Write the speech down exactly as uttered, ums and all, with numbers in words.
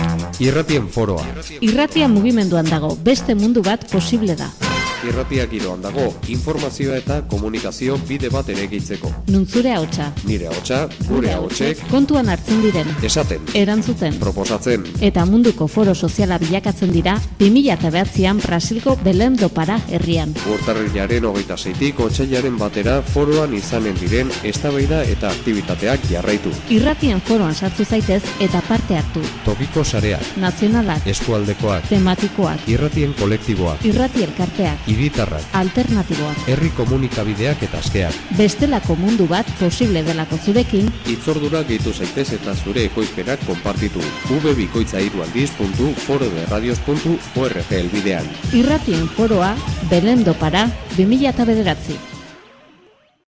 Irratien foroa. Irratia mugimenduan dago, beste mundu bat posible da. Irratia giroan dago, informazioa eta komunikazio bide bat eraikitzeko. Nuntzure ahotsa. Nire ahotsa, gure ahotsek, kontuan hartzen diren. esaten, erantzuten, proposatzen. Eta munduko foro soziala bilakatzen dira bi mila bederatzian Brasilgo Belém do Pará herrian. Urtarrilaren hogeita seitik otsailaren batera foroan izanen diren eztabaida eta aktibitateak jarraitu. Irratien foroan sartu zaitez eta parte hartu. Tokiko sareak, nazionalak, eskualdekoak, tematikoak, irratien kolektiboak, irrati elkarteak, hiritarrak, alternatiboak, herri komunikabideak eta askeak. Bestelako mundu bat posible delako zurekin, Itzordura gehitu zaitez eta zure ekoizpenak konpartitu. w bikoitza hiru aldiz puntu foro de radios puntu org elbidean. Irratien foroa, Belém do Pará, bi mila bederatzi.